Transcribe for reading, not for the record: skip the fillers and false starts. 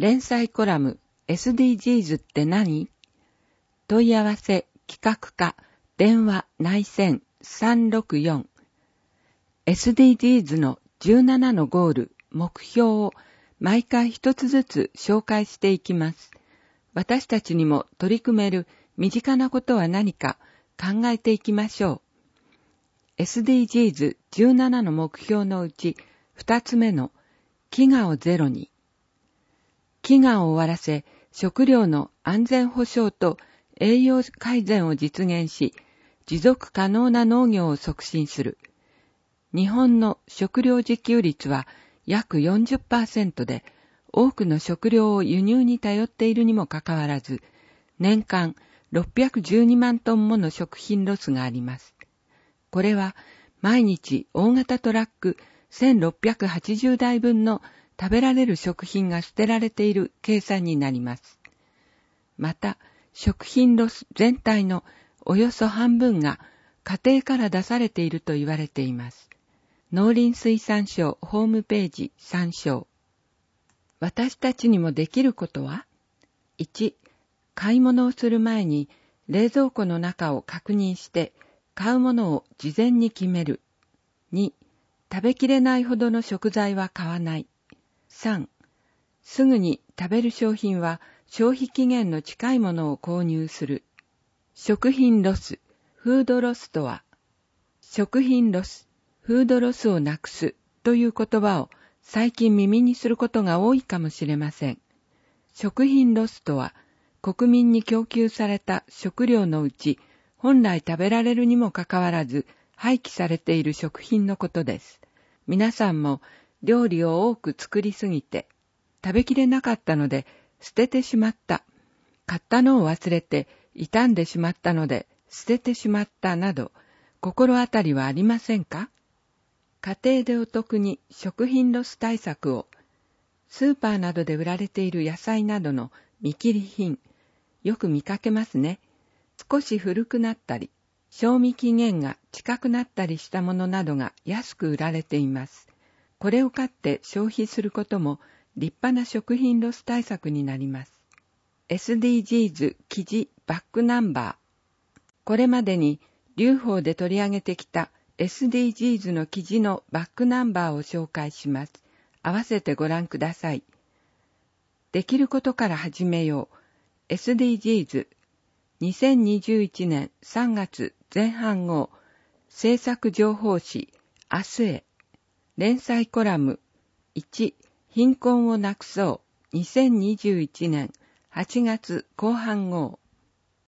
連載コラム SDGs って何？問い合わせ企画課電話内線364 SDGs の17のゴール目標を毎回一つずつ紹介していきます。私たちにも取り組める身近なことは何か考えていきましょう。SDGs 17の目標のうち2つ目の飢餓をゼロに。飢餓を終わらせ、食料の安全保障と栄養改善を実現し、持続可能な農業を促進する。日本の食料自給率は約 40% で、多くの食料を輸入に頼っているにもかかわらず、年間612万トンもの食品ロスがあります。これは毎日大型トラック1680台分の食べられる食品が捨てられている計算になります。また、食品ロス全体のおよそ半分が家庭から出されていると言われています。農林水産省ホームページ参照。私たちにもできることは？ 1. 買い物をする前に冷蔵庫の中を確認して買うものを事前に決める。2. 食べきれないほどの食材は買わない。3. すぐに食べる商品は消費期限の近いものを購入する。食品ロス、フードロスとは、食品ロス、フードロスをなくすという言葉を最近耳にすることが多いかもしれません。食品ロスとは、国民に供給された食料のうち、本来食べられるにもかかわらず廃棄されている食品のことです。皆さんも料理を多く作りすぎて、食べきれなかったので捨ててしまった。買ったのを忘れて傷んでしまったので捨ててしまったなど、心当たりはありませんか？家庭でお得に食品ロス対策を、スーパーなどで売られている野菜などの見切り品、よく見かけますね。少し古くなったり、賞味期限が近くなったりしたものなどが安く売られています。これを買って消費することも立派な食品ロス対策になります。SDGs 記事バックナンバー。これまでに留保で取り上げてきた SDGs の記事のバックナンバーを紹介します。合わせてご覧ください。できることから始めよう。SDGs 2021年3月前半号制作情報誌明日へ連載コラム1貧困をなくそう2021年8月後半号